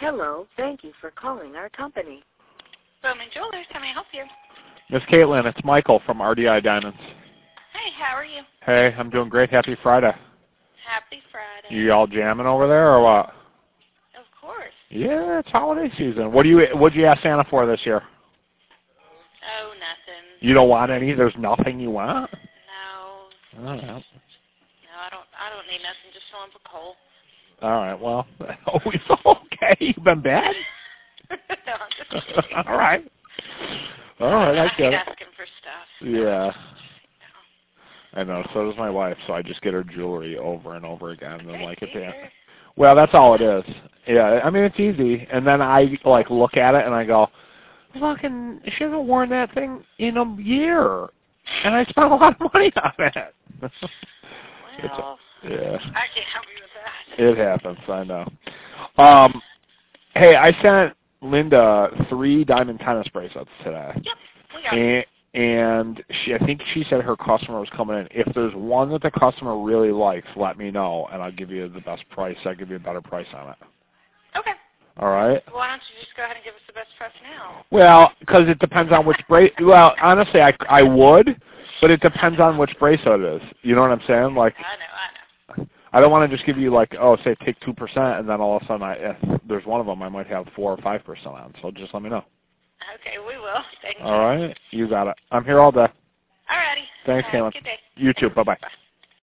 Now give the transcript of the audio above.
Hello, thank you for calling our company. Bowman Jewelers, how may I help you? Miss Caitlin, it's Michael from RDI Diamonds. Hey, how are you? Hey, I'm doing great. Happy Friday. Happy Friday. You all jamming over there or what? Of course. Yeah, it's holiday season. What'd you ask Santa for this year? Oh, nothing. You don't want any? There's nothing you want? No. All right. No, I don't need nothing. Just fill up a coal. All right. Well, always okay. You've been bad? No, I'm just kidding. All right. All right, I I get hate it. asking for stuff. Yeah. I know. So does my wife. So I just get her jewelry over and over again, and I'm like, well, that's all it is. Yeah. I mean, it's easy. And then I like look at it and I go, fucking, she hasn't worn that thing in a year, and I spent a lot of money on it. Well, yeah. I can't help you with that. It happens. I know. Hey, I sent Linda 3 diamond tennis bracelets today. Yep, we got it. And I think she said her customer was coming in. If there's one that the customer really likes, let me know, and I'll give you the best price. I'll give you a better price on it. Okay. All right? Why don't you just go ahead and give us the best price now? Well, because it depends on which bracelet. Well, honestly, I would, but it depends on which bracelet it is. You know what I'm saying? Like, I know. I don't want to just give you like, oh, say take 2%, and then all of a sudden, if there's one of them, I might have 4 or 5% on. So just let me know. Okay, we will. Thank you. All right, you got it. I'm here all day. All righty. Thanks, Have a Caitlin. good day. You too. Bye-bye. Bye.